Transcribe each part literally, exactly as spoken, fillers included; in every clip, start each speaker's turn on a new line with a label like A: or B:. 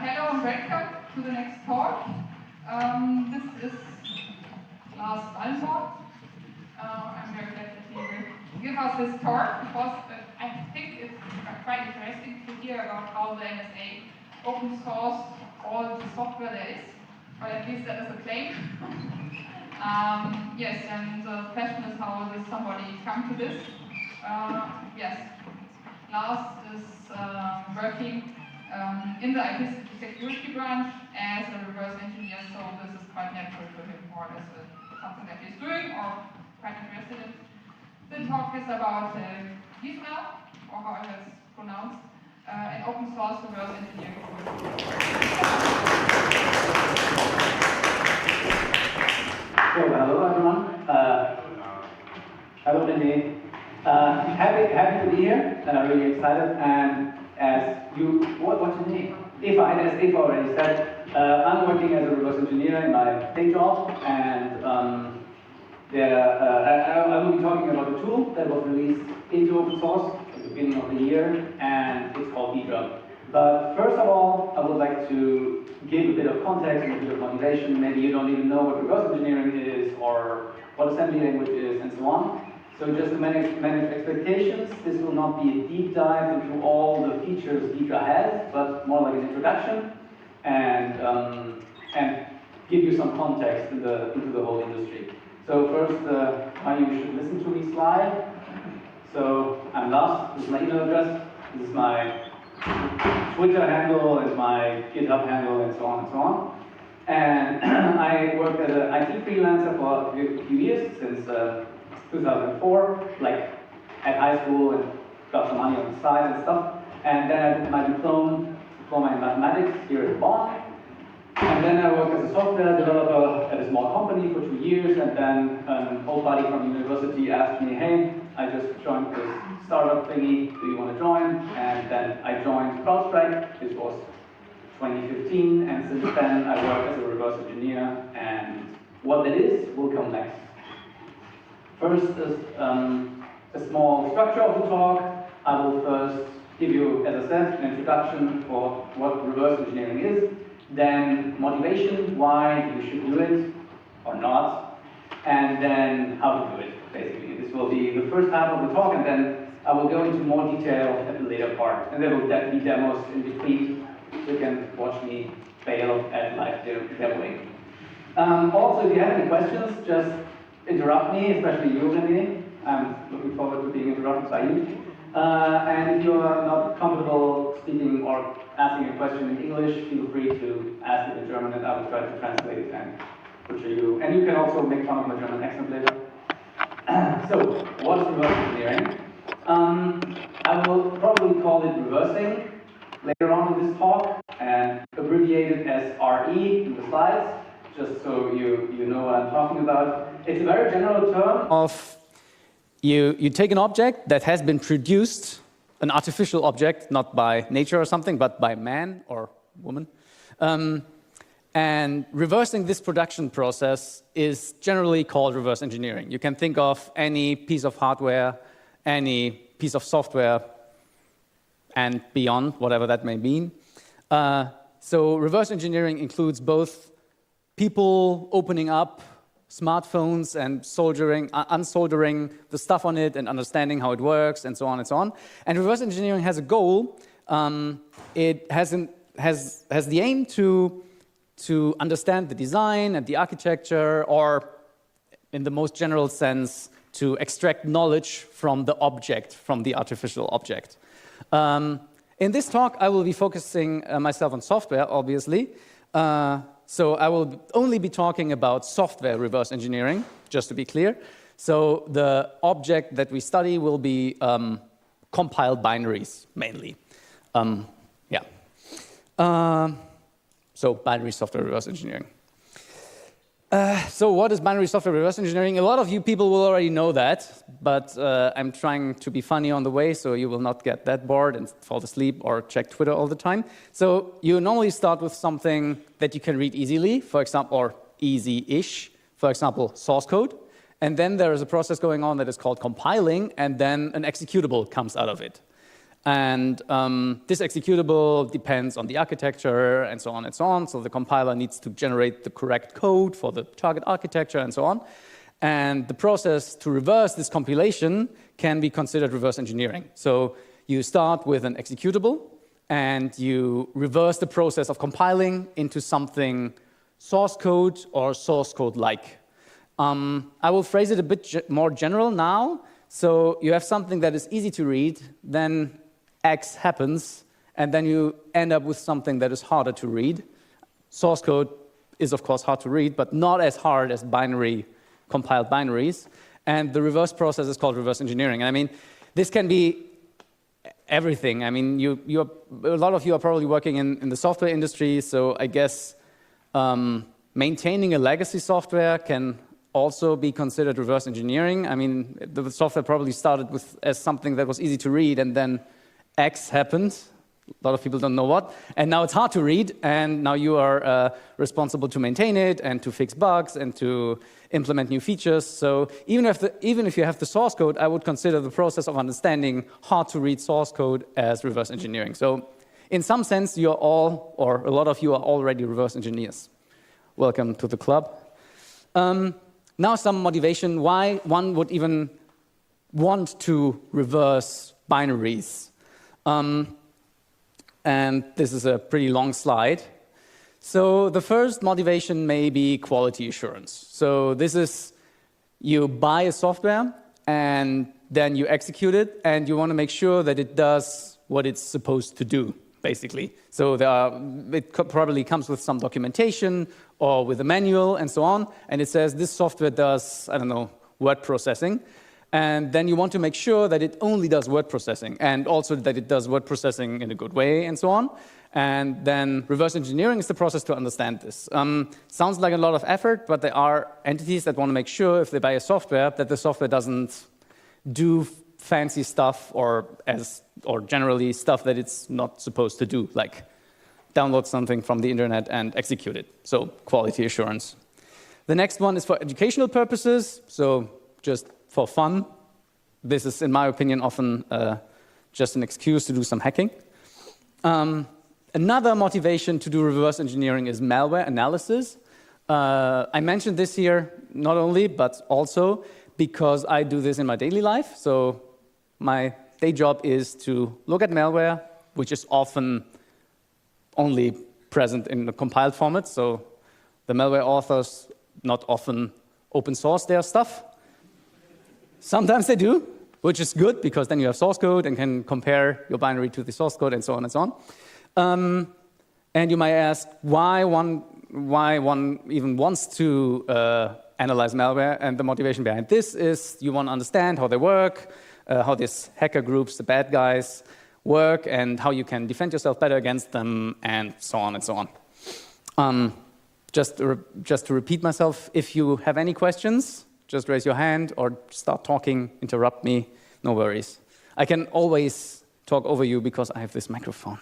A: hello and welcome to the next talk. Um, this is Lars Wallenborg. Uh, I'm very glad that he will give us this talk because uh, I think it's quite interesting to hear about how the N S A open source all the software there is, or at least that is a claim. um, yes, and the question is how does somebody come to this? Uh, yes, Lars is uh, working um, in the I T security branch as a reverse engineer, so this is quite natural to him, or as a, something that he's doing or quite interested in. The talk is about uh, Gizmo, or how it is pronounced, uh, an open source reverse engineering tool.
B: So, hello everyone. Uh, hello Lindy. Uh, happy, happy to be here. Uh, really excited. And as you, what, what's your name? Eva. As Eva already said, uh, I'm working as a reverse engineer in my day job, and um, there, uh, I, I will be talking about a tool that was released into open source at the beginning of the year, and it's called Hydra. But first of all, I would like to give a bit of context and a bit of motivation. Maybe you don't even know what reverse engineering is or what assembly language is and so on. So just to manage, manage expectations, this will not be a deep dive into all the features Hydra has, but more like an introduction and, um, and give you some context in the, into the whole industry. So first, uh, how you should listen to me slide. So I'm Lars, this is my email address, this is my Twitter handle and my GitHub handle and so on and so on. And I worked as an I T freelancer for a few years, since uh, two thousand four, like at high school, and got some money on the side and stuff. And then I did my diploma, diploma in mathematics here at Bonn. And then I worked as a software developer at a small company for two years, and then an old buddy from university asked me, hey, I just joined this startup thingy, do you want to join? And then I joined CrowdStrike. This was twenty fifteen, and since then I work as a reverse engineer, and what that is will come next. First is um, a small structure of the talk. I will first give you, as I said, an introduction for what reverse engineering is, then motivation, why you should do it or not, and then how to do it, basically. This will be the first half of the talk, and then I will go into more detail at the later part. And there will be demos in between, so you can watch me fail at live demoing. Um, also, if you have any questions, just interrupt me, especially you, René. I'm looking forward to being interrupted by you. Uh, and if you are not comfortable speaking or asking a question in English, feel free to ask it in German, and I will try to translate it and butcher you. And you can also make fun of my German accent later. So, what is reverse engineering? Um, I will probably call it reversing later on in this talk, and abbreviate it as R E in the slides, just so you, you know what I'm talking about. It's a very general term of You, you take an object that has been produced, an artificial object, not by nature or something, but by man or woman. Um, and reversing this production process is generally called reverse engineering. You can think of any piece of hardware, any piece of software, and beyond, whatever that may mean. Uh, so reverse engineering includes both people opening up smartphones and soldering, uh, unsoldering the stuff on it and understanding how it works and so on and so on. And reverse engineering has a goal. Um, it has, an, has, has the aim to, to understand the design and the architecture, or in the most general sense, to extract knowledge from the object, from the artificial object. Um, in this talk, I will be focusing uh, myself on software, obviously. Uh, So I will only be talking about software reverse engineering, just to be clear. So the object that we study will be um, compiled binaries, mainly. Um, yeah. Uh, so binary software reverse engineering. Uh, so what is binary software reverse engineering? A lot of you people will already know that, but uh, I'm trying to be funny on the way, so you will not get that bored and fall asleep or check Twitter all the time. So you normally start with something that you can read easily, for example, or easy-ish, for example, source code. And then there is a process going on that is called compiling, and then an executable comes out of it.
C: And um, this executable depends on the architecture and so on and so on. So the compiler needs to generate the correct code for the target architecture and so on. And the process to reverse this compilation can be considered reverse engineering. So you start with an executable, and you reverse the process of compiling into something source code or source code-like. Um, I will phrase it a bit ge more general now. So you have something that is easy to read, then X happens, and then you end up with something that is harder to read. Source code is, of course, hard to read, but not as hard as binary compiled binaries. And the reverse process is called reverse engineering. And I mean, this can be everything. I mean, you, you're, a lot of you are probably working in, in the software industry, so I guess um, maintaining a legacy software can also be considered reverse engineering. I mean, the software probably started with as something that was easy to read, and then X happened. A lot of people don't know what. And now it's hard to read, and now you are uh, responsible to maintain it and to fix bugs and to implement new features. So even if, the, even if you have the source code, I would consider the process of understanding hard-to-read source code as reverse engineering. So in some sense, you're all, or a lot of you are already reverse engineers. Welcome to the club. Um, now some motivation why one would even want to reverse binaries. Um, and this is a pretty long slide. So the first motivation may be quality assurance. So this is, you buy a software and then you execute it, and you want to make sure that it does what it's supposed to do, basically. So there are, it co- probably comes with some documentation or with a manual and so on, and it says this software does, I don't know, word processing. And then you want to make sure that it only does word processing, and also that it does word processing in a good way, and so on. And then reverse engineering is the process to understand this. Um, sounds like a lot of effort, but there are entities that want to make sure, if they buy a software, that the software doesn't do fancy stuff or as or generally stuff that it's not supposed to do, like download something from the internet and execute it. So quality assurance. The next one is for educational purposes, so just for fun. This is, in my opinion, often uh, just an excuse to do some hacking. Um, another motivation to do reverse engineering is malware analysis. Uh, I mentioned this here not only, but also because I do this in my daily life. So my day job is to look at malware, which is often only present in the compiled format. So the malware authors not often open source their stuff. Sometimes they do, which is good, because then you have source code and can compare your binary to the source code and so on and so on. Um, and you might ask why one, why one even wants to uh, analyze malware, and the motivation behind this is you want to understand how they work, uh, how these hacker groups, the bad guys, work, and how you can defend yourself better against them, and so on and so on. Um, just, to just to repeat myself, if you have any questions, just raise your hand or start talking, interrupt me, no worries. I can always talk over you because I have this microphone.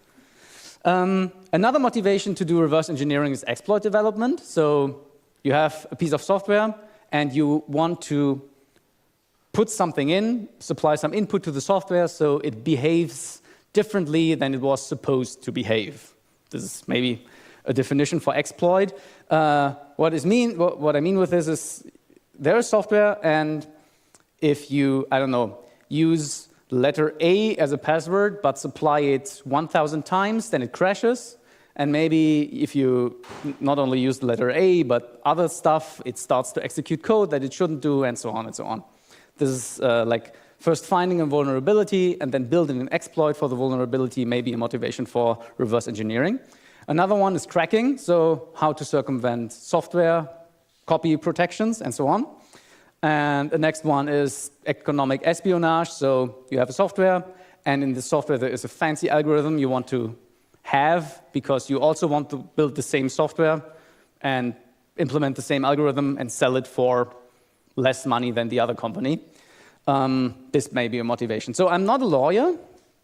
C: Um, another motivation to do reverse engineering is exploit development. So you have a piece of software and you want to put something in, supply some input to the software so it behaves differently than it was supposed to behave. This is maybe a definition for exploit. Uh, what, is mean, what, what I mean with this is there is software, and if you, I don't know, use letter A as a password, but supply it one thousand times, then it crashes. And maybe if you not only use the letter A, but other stuff, it starts to execute code that it shouldn't do, and so on and so on. This is uh, like first finding a vulnerability and then building an exploit for the vulnerability may be a motivation for reverse engineering. Another one is cracking, so how to circumvent software copy protections, and so on. And the next one is economic espionage. So you have a software, and in the software there is a fancy algorithm you want to have because you also want to build the same software and implement the same algorithm and sell it for less money than the other company. Um, this may be a motivation. So I'm not a lawyer,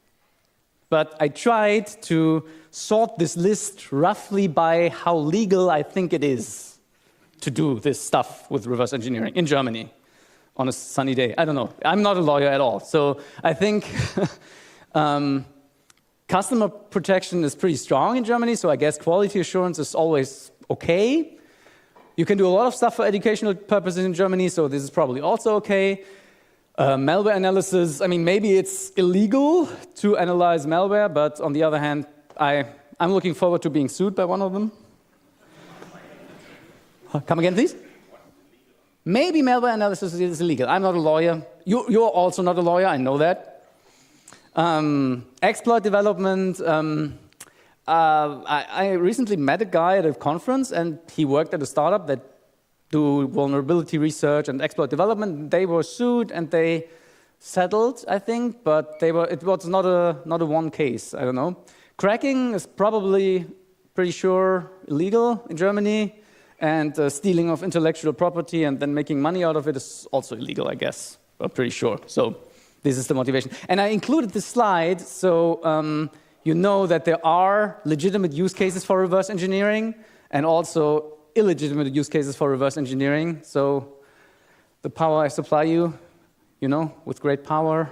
C: but I tried to sort this list roughly by how legal I think it is to do this stuff with reverse engineering in Germany on a sunny day. I don't know. I'm not a lawyer at all. So I think Um, customer protection is pretty strong in Germany, so I guess quality assurance is always okay. You can do a lot of stuff for educational purposes in Germany, so this is probably also okay. Uh, malware analysis, I mean, maybe it's illegal to analyze malware, but on the other hand, I, I'm looking forward to being sued by one of them. Come again, please? Maybe malware analysis is illegal. I'm not a lawyer. You, you're also not a lawyer, I know that. Um, exploit development. Um, uh, I, I recently met a guy at a conference, and he worked at a startup that do vulnerability research and exploit development. They were sued and they settled, I think, but they were, it was not a, not a one case, I don't know. Cracking is probably pretty sure illegal in Germany. And uh, stealing of intellectual property and then making money out of it is also illegal, I guess. I'm pretty sure. So this is the motivation. And I included this slide so um, you know that there are legitimate use cases for reverse engineering and also illegitimate use cases for reverse engineering. So the power I supply you, you know, with great power.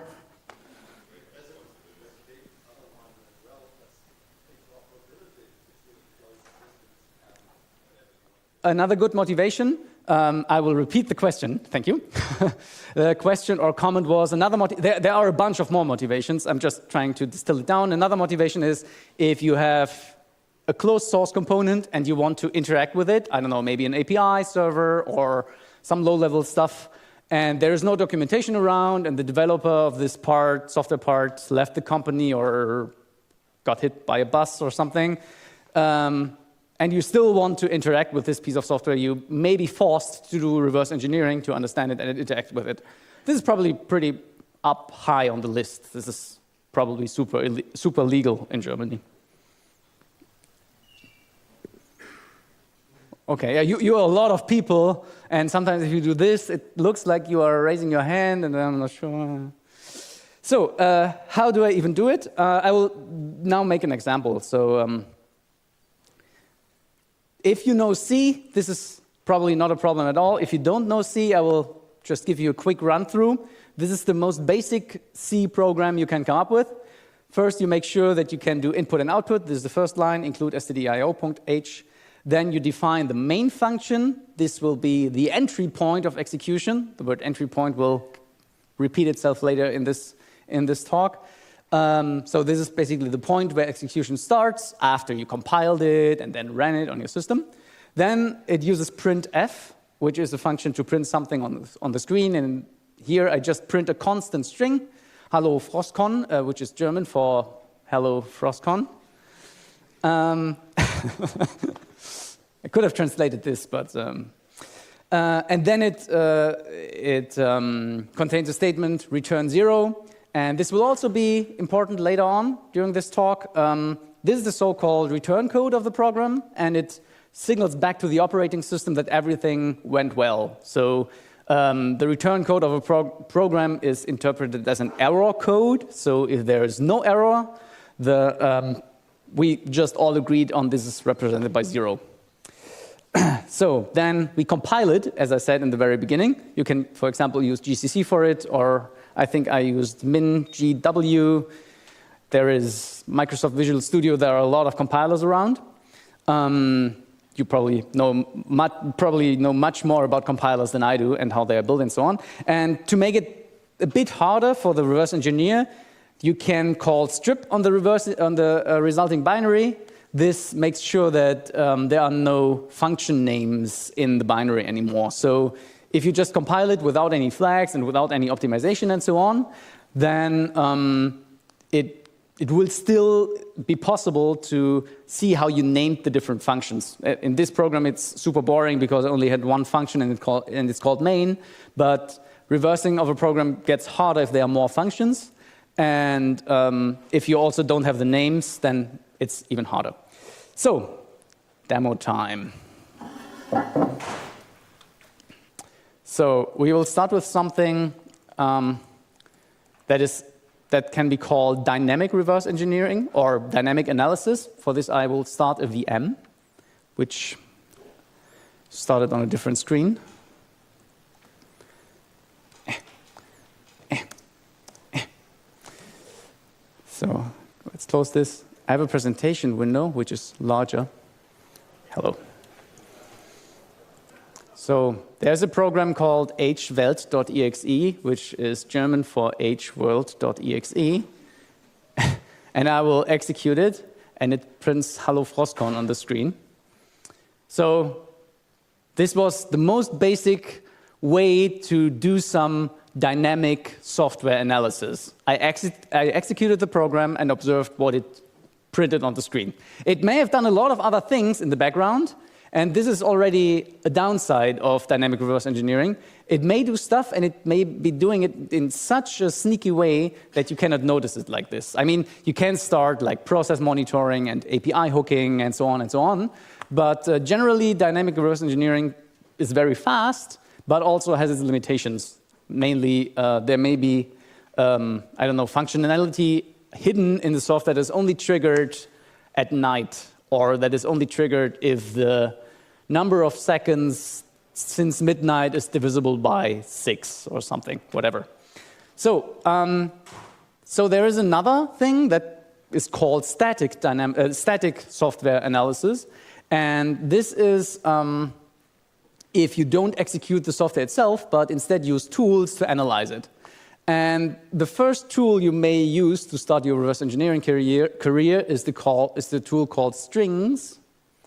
C: Another good motivation, um, I will repeat the question, thank you. The question or comment was, another motiv there, there are a bunch of more motivations, I'm just trying to distill it down. Another motivation is if you have a closed source component and you want to interact with it, I don't know, maybe an A P I server or some low-level stuff, and there is no documentation around, and the developer of this part, software part, left the company or got hit by a bus or something, um, and you still want to interact with this piece of software, you may be forced to do reverse engineering to understand it and interact with it. This is probably pretty up high on the list. This is probably super, super legal in Germany. Okay, yeah, you, you're a lot of people, and sometimes if you do this, it looks like you are raising your hand, and I'm not sure. So, uh, how do I even do it? Uh, I will now make an example. So. Um, If you know C, this is probably not a problem at all. If you don't know C, I will just give you a quick run through. This is the most basic C program you can come up with. First, you make sure that you can do input and output. This is the first line, include stdio.h. Then you define the main function. This will be the entry point of execution. The word entry point will repeat itself later in this, in this talk. Um, so this is basically the point where execution starts after you compiled it and then ran it on your system. Then it uses printf, which is a function to print something on the, on the screen. And here I just print a constant string, hello frostcon, uh, which is German for hello frostcon. Um, I could have translated this, but um, uh, and then it uh, it um, contains a statement return zero. And this will also be important later on during this talk. Um, this is the so-called return code of the program, and it signals back to the operating system that everything went well. So um, the return code of a prog program is interpreted as an error code. So if there is no error, the, um, we just all agreed on this is represented by zero. So then we compile it, as I said in the very beginning. You can, for example, use G C C for it, or I think I used MinGW. There is Microsoft Visual Studio. There are a lot of compilers around. Um, you probably know, much, probably know much more about compilers than I do and how they are built and so on. And to make it a bit harder for the reverse engineer, you can call strip on the, reverse, on the uh, resulting binary. This makes sure that um, there are no function names in the binary anymore. So if you just compile it without any flags and without any optimization and so on, then um, it, it will still be possible to see how you named the different functions. In this program, it's super boring because I only had one function and, it call, and it's called main. But reversing of a program gets harder if there are more functions. And um, if you also don't have the names, then it's even harder. So, demo time. So we will start with something um, that is that can be called dynamic reverse engineering or dynamic analysis. For this, I will start a V M, which started on a different screen. So let's close this. I have a presentation window, which is larger. Hello. So there's a program called h welt dot e x e, which is German for h world dot e x e. And I will execute it, and it prints Hello Frostcon on the screen. So this was the most basic way to do some dynamic software analysis. I, ex I executed the program and observed what it printed on the screen. It may have done a lot of other things in the background, and this is already a downside of dynamic reverse engineering. It may do stuff, and it may be doing it in such a sneaky way that you cannot notice it like this. I mean, you can start like process monitoring and A P I hooking and so on and so on, but uh, generally dynamic reverse engineering is very fast, but also has its limitations. Mainly, uh, there may be, um, I don't know, functionality hidden in the software that is only triggered at night, or that is only triggered if the number of seconds since midnight is divisible by six or something, whatever. So, um, so there is another thing that is called static, dynamic, uh, static software analysis, and this is um, if you don't execute the software itself, but instead use tools to analyze it. And the first tool you may use to start your reverse engineering career, career is, the call, is the tool called strings,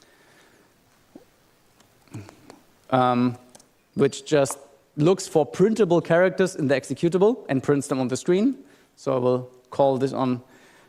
C: um, which just looks for printable characters in the executable and prints them on the screen. So I will call this on,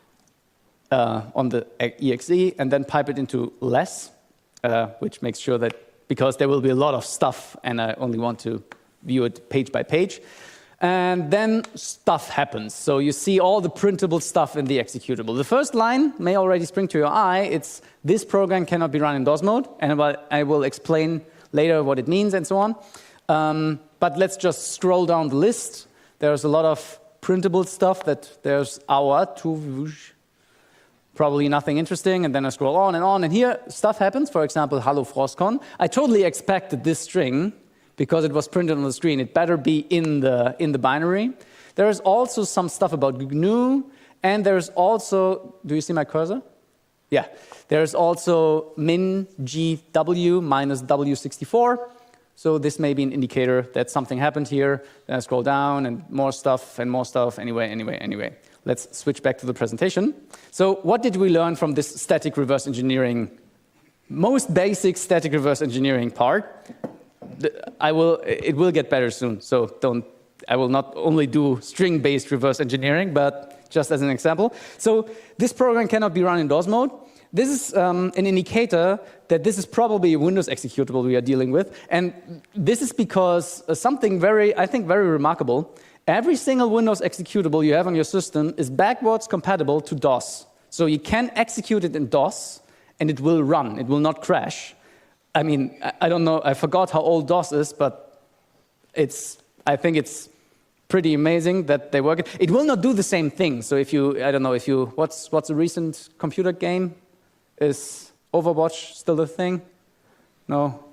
C: uh, on the E X E and then pipe it into less, uh, which makes sure that, because there will be a lot of stuff and I only want to view it page by page. And then stuff happens. So you see all the printable stuff in the executable. The first line may already spring to your eye. It's this program cannot be run in DOS mode, and I will explain later what it means and so on. Um, but let's just scroll down the list. There's a lot of printable stuff. That there's our to probably nothing interesting, and then I scroll on and on, and here stuff happens. For example, Hello Frostcon. I totally expected this string, because it was printed on the screen. It better be in the, in the binary. There is also some stuff about G N U, and there's also, do you see my cursor? Yeah. There's also min G W minus W sixty-four. So this may be an indicator that something happened here. Then I scroll down, and more stuff, and more stuff. Anyway, anyway, anyway. Let's switch back to the presentation. So what did we learn from this static reverse engineering, most basic static reverse engineering part? I will, it will get better soon, so don't, I will not only do string-based reverse engineering, but just as an example. So this program cannot be run in DOS mode. This is um, an indicator that this is probably a Windows executable we are dealing with, and this is because uh, something very, I think, very remarkable. Every single Windows executable you have on your system is backwards compatible to DOS. So you can execute it in DOS, and it will run, it will not crash. I mean, I don't know, I forgot how old DOS is, but it's, I think it's pretty amazing that they work it. It will not do the same thing. So if you, I don't know, if you, what's, what's a recent computer game? Is Overwatch still a thing? No?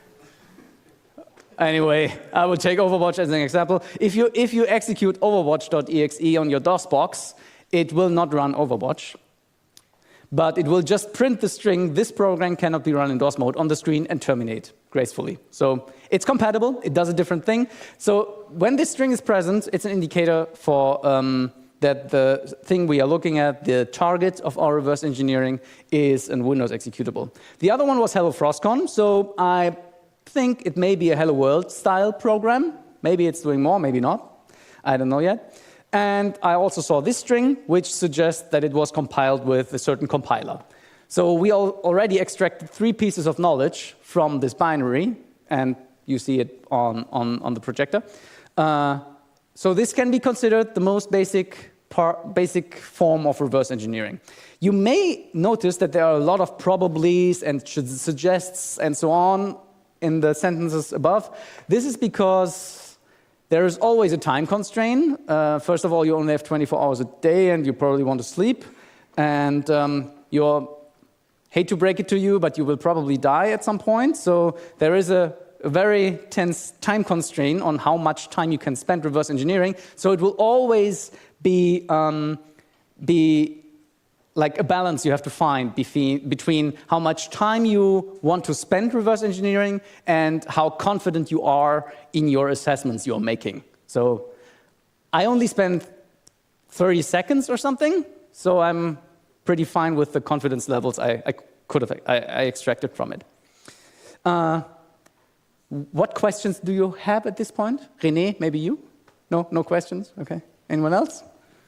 C: Anyway, I will take Overwatch as an example. If you, if you execute overwatch dot E X E on your DOS box, it will not run Overwatch. But it will just print the string, this program cannot be run in DOS mode, on the screen and terminate gracefully. So it's compatible, it does a different thing. So when this string is present, it's an indicator for um, that the thing we are looking at, the target of our reverse engineering, is a Windows executable. The other one was Hello Frostcon. So I think it may be a Hello World style program. Maybe it's doing more, maybe not. I don't know yet. And I also saw this string, which suggests that it was compiled with a certain compiler. So we already extracted three pieces of knowledge from this binary, and you see it on, on, on the projector. Uh, so this can be considered the most basic, part, basic form of reverse engineering. You may notice that there are a lot of probablys and suggests and so on in the sentences above. This is because there is always a time constraint. Uh, first of all, you only have twenty-four hours a day, and you probably want to sleep. And um, you're, hate to break it to you, but you will probably die at some point. So there is a, a very tense time constraint on how much time you can spend reverse engineering. So it will always be um, be like a balance you have to find between, between how much time you want to spend reverse engineering and how confident you are in your assessments you're making. So I only spend thirty seconds or something, so I'm pretty fine with the confidence levels I, I could have I, I extracted from it. Uh, what questions do you have at this point? René, maybe you? No, no questions? Okay. Anyone else?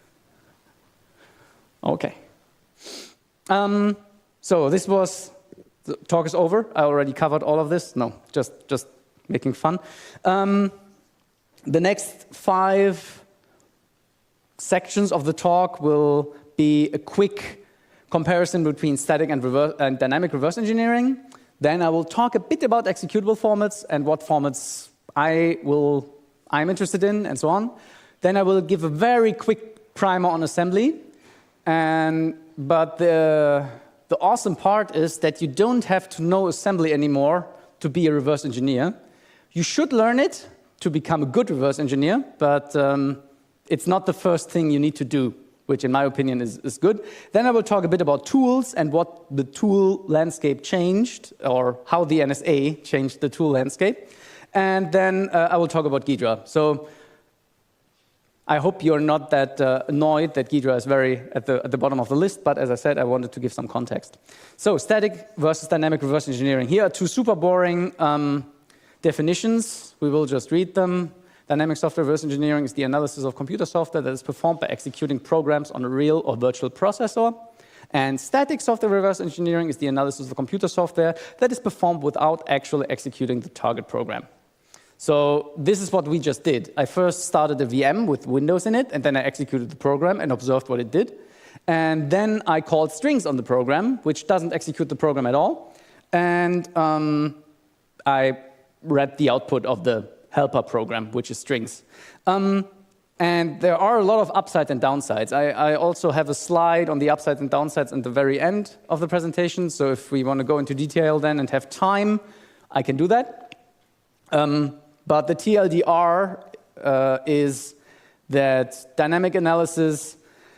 C: Okay. Um, so this was, the talk is over. I already covered all of this. No, just, just making fun. Um, the next five sections of the talk will be a quick comparison between static and, reverse, and dynamic reverse engineering. Then I will talk a bit about executable formats and what formats I will, I'm interested in and so on. Then I will give a very quick primer on assembly. And, but the, the awesome part is that you don't have to know assembly anymore to be a reverse engineer. You should learn it to become a good reverse engineer, but um, it's not the first thing you need to do, which in my opinion is, is good. Then I will talk a bit about tools and what the tool landscape changed, or how the N S A changed the tool landscape. And then uh, I will talk about Ghidra. So I hope you're not that uh, annoyed that Ghidra is very at the, at the bottom of the list, but as I said, I wanted to give some context. So static versus dynamic reverse engineering. Here are two super boring um, definitions. We will just read them. Dynamic software reverse engineering is the analysis of computer software that is performed by executing programs on a real or virtual processor. And static software reverse engineering is the analysis of computer software that is performed without actually executing the target program. So this is what we just did. I first started a V M with Windows in it, and then I executed the program and observed what it did. And then I called strings on the program, which doesn't execute the program at all. And um, I read the output of the helper program, which is strings. Um, and there are a lot of upsides and downsides. I, I also have a slide on the upsides and downsides at the very end of the presentation. So if we want to go into detail then and have time, I can do that. Um, But the T L D R uh, is that dynamic analysis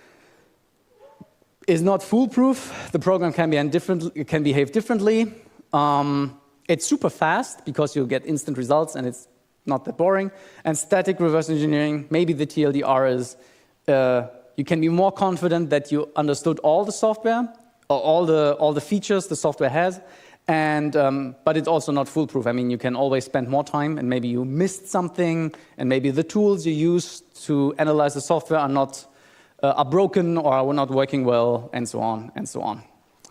C: is not foolproof. The program can, be different, can behave differently. Um, it's super fast because you'll get instant results and it's not that boring. And static reverse engineering, maybe the T L D R is uh, you can be more confident that you understood all the software or all the, all the features the software has. And, um, but it's also not foolproof. I mean, you can always spend more time, and maybe you missed something, and maybe the tools you use to analyze the software are not uh, are broken or are not working well, and so on and so on.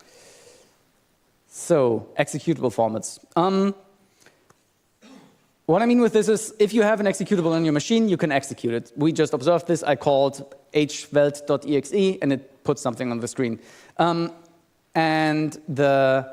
C: So, executable formats. Um, what I mean with this is, if you have an executable on your machine, you can execute it. We just observed this. I called hvelt dot E X E, and it puts something on the screen. Um, and the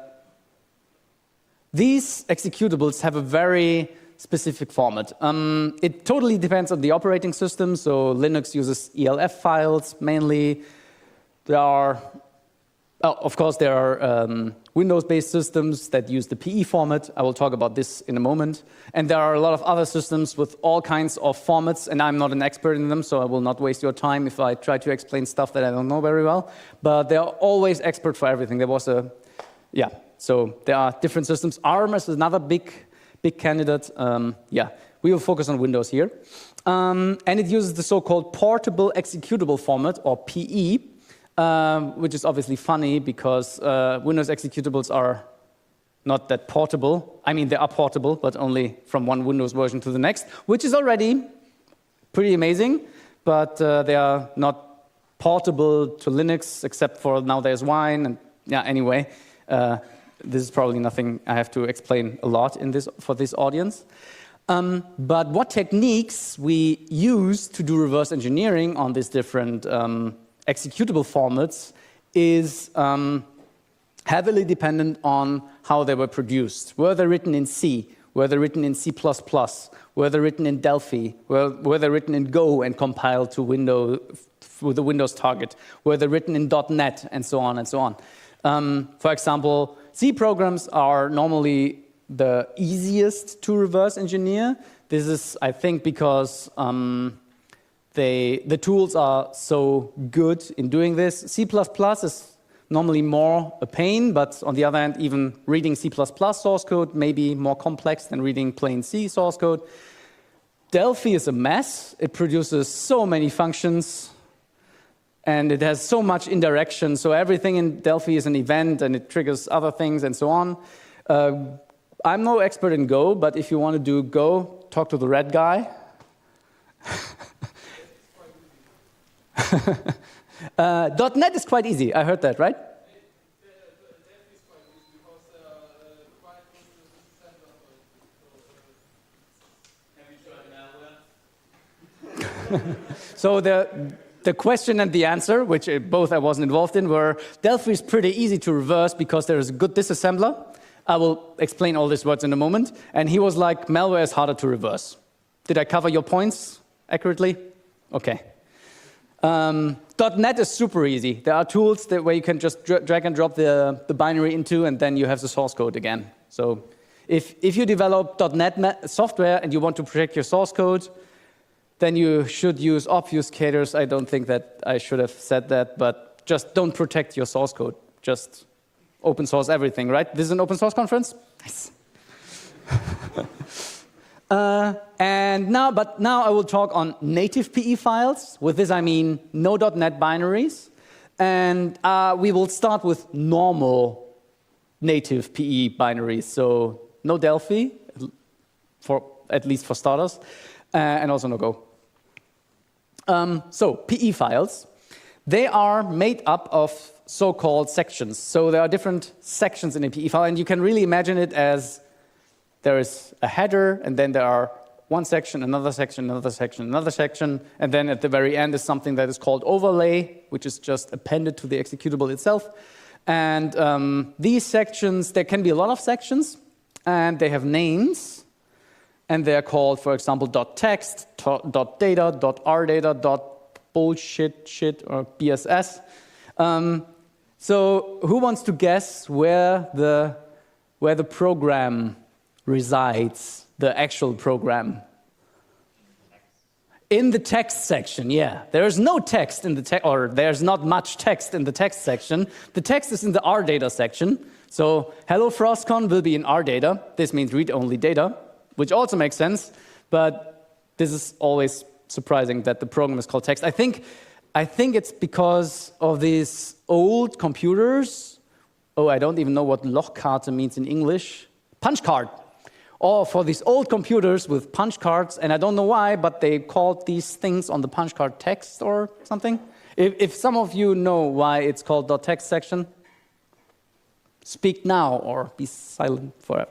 C: These executables have a very specific format. Um, it totally depends on the operating system. So Linux uses E L F files mainly. There are, oh, of course, there are um, Windows-based systems that use the P E format. I will talk about this in a moment. And there are a lot of other systems with all kinds of formats, and I'm not an expert in them, so I will not waste your time if I try to explain stuff that I don't know very well. But they're always expert for everything. There was a, yeah. So there are different systems. ARM is another big, big candidate. Um, yeah, we will focus on Windows here. Um, and it uses the so-called portable executable format, or P E, um, which is obviously funny because uh, Windows executables are not that portable. I mean, they are portable, but only from one Windows version to the next, which is already pretty amazing. But uh, they are not portable to Linux, except for now there's Wine. And yeah, anyway. Uh, This is probably nothing I have to explain a lot in this, for this audience. Um, but what techniques we use to do reverse engineering on these different um, executable formats is um, heavily dependent on how they were produced. Were they written in C? Were they written in C plus plus? Were they written in Delphi? Were, were they written in Go and compiled to Windows, with the Windows target? Were they written in dot net, and so on and so on? Um, for example, C programs are normally the easiest to reverse engineer. This is, I think, because um, they, the tools are so good in doing this. C plus plus is normally more a pain, but on the other hand, even reading C plus plus source code may be more complex than reading plain C source code. Delphi is a mess. It produces so many functions, and it has so much indirection. So everything in Delphi is an event, and it triggers other things, and so on. Uh, I'm no expert in Go, but if you want to do Go, talk to the red guy. uh, .NET is quite easy. I heard that, right? So the, the question and the answer, which both I wasn't involved in, were Delphi is pretty easy to reverse because there is a good disassembler. I will explain all these words in a moment. And he was like, malware is harder to reverse. Did I cover your points accurately? Okay. Um, .NET is super easy. There are tools that where you can just dra drag and drop the, the binary into, and then you have the source code again. So if, if you develop .NET software and you want to protect your source code, then you should use obfuscators. I don't think that I should have said that, but just don't protect your source code. Just open source everything, right? This is an open source conference? Nice. uh, and now, but now I will talk on native P E files. With this, I mean no .NET binaries. And uh, we will start with normal native P E binaries. So no Delphi, for, at least for starters, uh, and also no Go. Um, so P E files, they are made up of so-called sections. So there are different sections in a P E file, and you can really imagine it as there is a header, and then there are one section, another section, another section, another section, and then at the very end is something that is called overlay, which is just appended to the executable itself. And um, these sections, there can be a lot of sections, and they have names. And they're called, for example, .text, .data, .rdata, .bullshit, shit, or B S S. Um, so who wants to guess where the, where the program resides, the actual program? In the text section, yeah. There is no text in the text, or there's not much text in the text section. The text is in the rdata section. So hello FrostCon will be in rdata. This means read-only data, which also makes sense, but this is always surprising that the program is called text. I think, I think it's because of these old computers. Oh, I don't even know what Lochkarte means in English. Punch card. Or for these old computers with punch cards, and I don't know why, but they called these things on the punch card text or something. If, if some of you know why it's called .text section, speak now or be silent forever.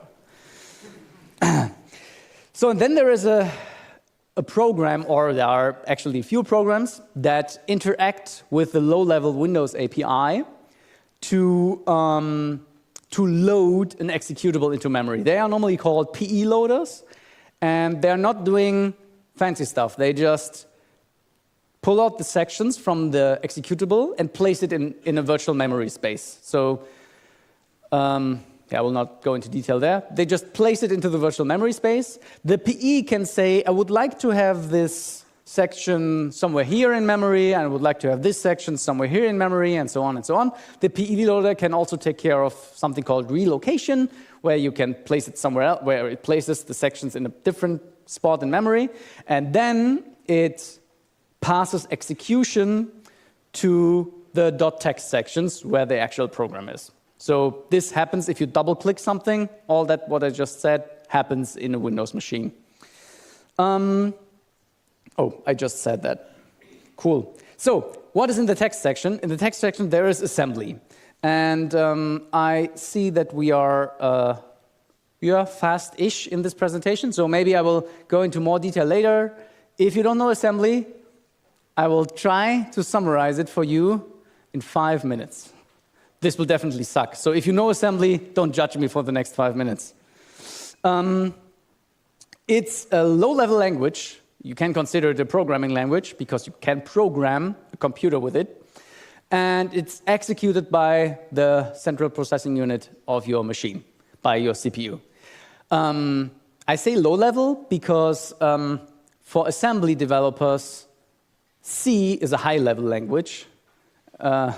C: So and then there is a, a program, or there are actually a few programs that interact with the low-level Windows A P I to, um, to load an executable into memory. They are normally called P E loaders, and they're not doing fancy stuff. They just pull out the sections from the executable and place it in, in a virtual memory space. So um, yeah, I will not go into detail there. They just place it into the virtual memory space. The P E can say, I would like to have this section somewhere here in memory, and I would like to have this section somewhere here in memory, and so on and so on. The P E loader can also take care of something called relocation, where you can place it somewhere else, where it places the sections in a different spot in memory, and then it passes execution to the .text sections where the actual program is. So this happens if you double-click something. All that what I just said happens in a Windows machine. Um, oh, I just said that. Cool. So what is in the text section? In the text section, there is assembly. And um, I see that we are, uh, we are fast-ish in this presentation, so maybe I will go into more detail later. If you don't know assembly, I will try to summarize it for you in five minutes. This will definitely suck. So if you know assembly, don't judge me for the next five minutes. Um, it's a low-level language. You can consider it a programming language because you can program a computer with it. And it's executed by the central processing unit of your machine, by your C P U. Um, I say low-level because um, for assembly developers, C is a high-level language. Uh,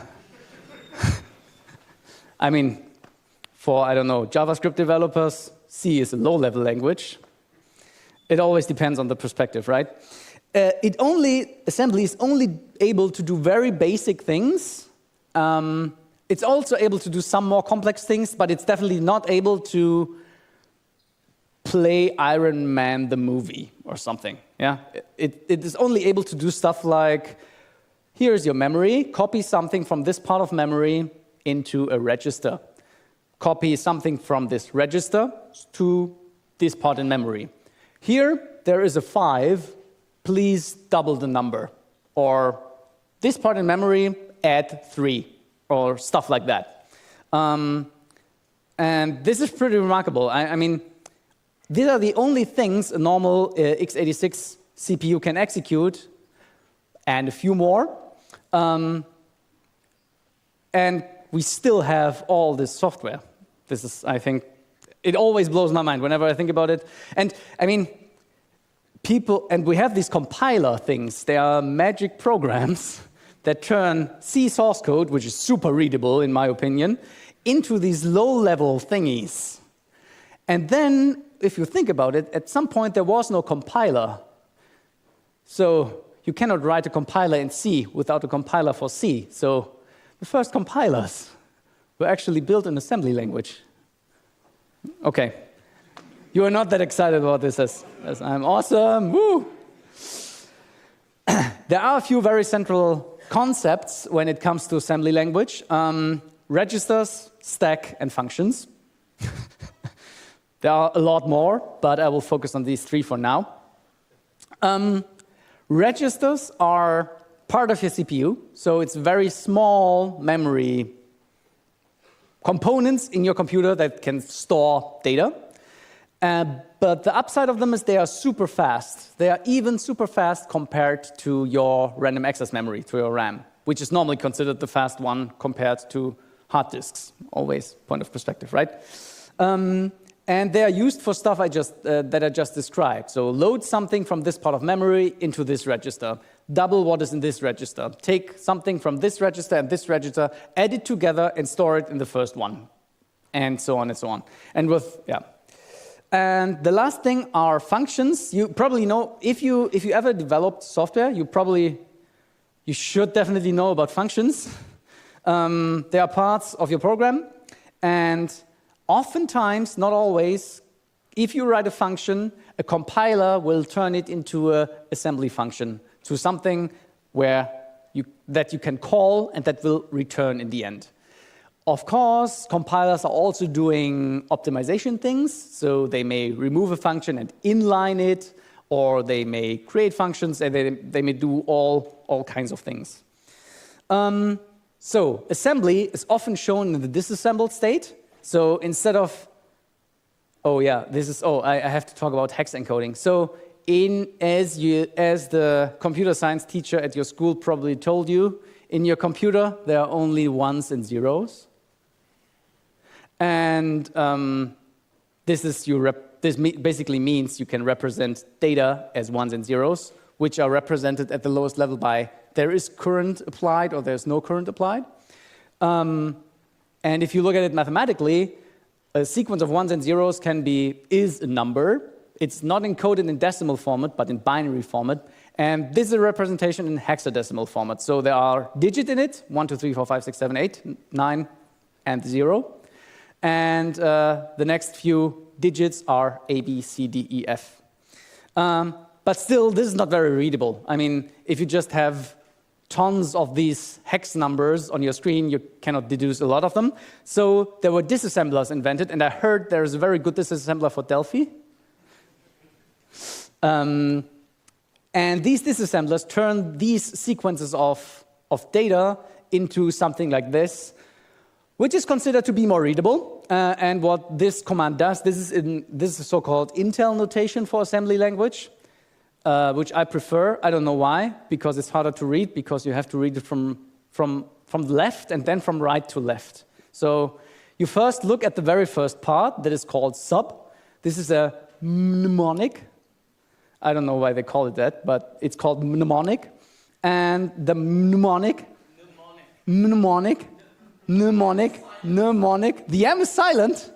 C: I mean, for, I don't know, JavaScript developers, C is a low-level language. It always depends on the perspective, right? Uh, it only, assembly is only able to do very basic things. Um, it's also able to do some more complex things, but it's definitely not able to play Iron Man the movie or something. Yeah, it, it is only able to do stuff like, here's your memory, copy something from this part of memory into a register. Copy something from this register to this part in memory. Here, there is a five, please double the number. Or this part in memory, add three, or stuff like that. Um, and this is pretty remarkable. I, I mean, these are the only things a normal uh, x eighty-six C P U can execute, and a few more. Um, and we still have all this software. This is, I think, it always blows my mind whenever I think about it. And I mean, people, and we have these compiler things. They are magic programs that turn C source code, which is super readable in my opinion, into these low-level thingies. And then, if you think about it, at some point there was no compiler. So you cannot write a compiler in C without a compiler for C. So the first compilers were actually built in assembly language. Okay. You are not that excited about this as, as I'm awesome. Woo! There are a few very central concepts when it comes to assembly language. Um, registers, stack, and functions. There are a lot more, but I will focus on these three for now. Um, registers are part of your C P U, so it's very small memory components in your computer that can store data. Uh, but the upside of them is they are super fast. They are even super fast compared to your random access memory, to your RAM, which is normally considered the fast one compared to hard disks. Always point of perspective, right? Um, and they are used for stuff I just, uh, that I just described. So load something from this part of memory into this register. Double what is in this register. Take something from this register and this register, add it together and store it in the first one. And so on and so on. And with, yeah. And the last thing are functions. You probably know, if you, if you ever developed software, you probably, you should definitely know about functions. Um, they are parts of your program. And oftentimes, not always, if you write a function, a compiler will turn it into an assembly function, to something where you, that you can call and that will return in the end. Of course, compilers are also doing optimization things, so they may remove a function and inline it, or they may create functions, and they, they may do all, all kinds of things. Um, so assembly is often shown in the disassembled state. So instead of, oh yeah, this is, oh, I, I have to talk about hex encoding. So in, as, you, as the computer science teacher at your school probably told you, in your computer, there are only ones and zeros. And um, this, is you rep this me basically means you can represent data as ones and zeros, which are represented at the lowest level by there is current applied or there's no current applied. Um, and if you look at it mathematically, a sequence of ones and zeros can be, is a number. It's not encoded in decimal format, but in binary format. And this is a representation in hexadecimal format. So there are digits in it, one, two, three, four, five, six, seven, eight, nine, and zero. And uh, the next few digits are A, B, C, D, E, F. Um, but still, this is not very readable. I mean, if you just have tons of these hex numbers on your screen, you cannot deduce a lot of them. So there were disassemblers invented, and I heard there is a very good disassembler for Delphi. Um, and these disassemblers turn these sequences of, of data into something like this, which is considered to be more readable. Uh, and what this command does, this is, in, this is so-called Intel notation for assembly language, uh, which I prefer. I don't know why, because it's harder to read, because you have to read it from, from, from left and then from right to left. So you first look at the very first part that is called sub. This is a mnemonic. I don't know why they call it that, but it's called mnemonic. and the mnemonic, mnemonic, mnemonic, mnemonic. The M is silent.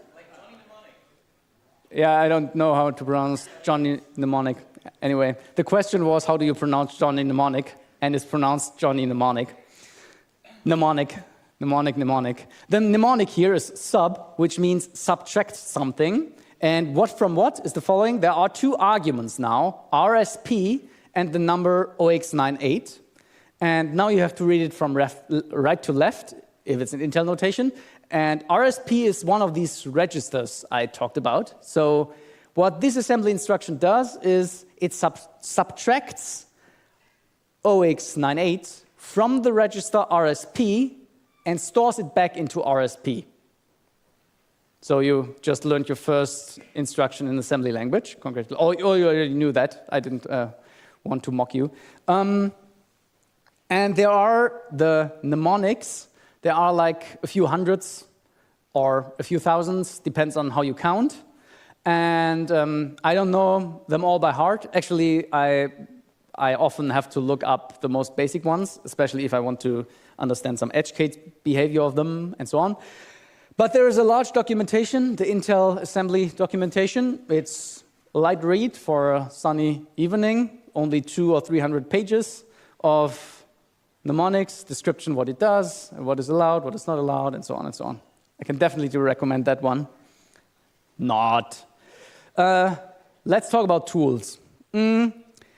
C: Yeah, I don't know how to pronounce Johnny Mnemonic. Anyway, the question was, how do you pronounce Johnny Mnemonic? And it's pronounced Johnny Mnemonic. Mnemonic, mnemonic, mnemonic. The mnemonic here is sub, which means subtract something. And what from what is the following? There are two arguments now, R S P and the number zero x nine eight. And now you have to read it from ref, right to left, if it's an Intel notation. And R S P is one of these registers I talked about. So what this assembly instruction does is it sub subtracts zero x nine eight from the register R S P and stores it back into R S P. So you just learned your first instruction in assembly language. Congratulations. Oh, oh, you already knew that. I didn't uh, want to mock you. Um, and there are the mnemonics. There are like a few hundreds or a few thousands, depends on how you count. And um, I don't know them all by heart. Actually, I, I often have to look up the most basic ones, especially if I want to understand some edge case behavior of them and so on. But there is a large documentation, the Intel assembly documentation. It's a light read for a sunny evening, only two or three hundred pages of mnemonics, description what it does, and what is allowed, what is not allowed, and so on and so on. I can definitely recommend that one. Not. Uh, let's talk about tools. Mm.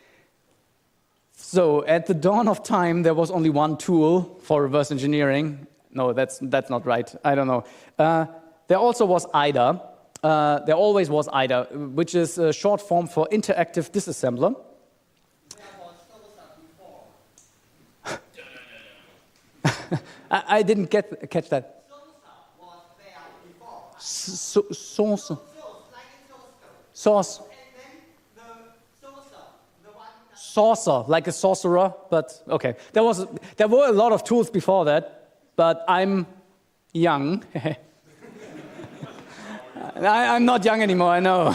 C: So at the dawn of time, there was only one tool for reverse engineering. No, that's, that's not right. I don't know. Uh, there also was I D A. Uh, there always was I D A, which is a short form for interactive disassembler. I, I didn't get catch that. So, source. Source. Saucer, like a sorcerer, but okay. There was there were a lot of tools before that. But I'm young. I, I'm not young anymore, I know.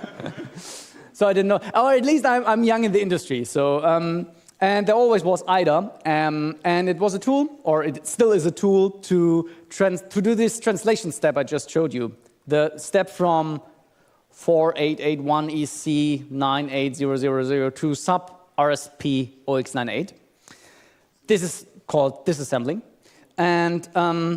C: So I didn't know. Or at least I'm, I'm young in the industry. So, um, and there always was I D A. Um, and it was a tool, or it still is a tool, to, trans to do this translation step I just showed you. The step from four eight eight one E C nine eight zero zero zero to sub R S P zero x nine eight. This is called disassembling. And um,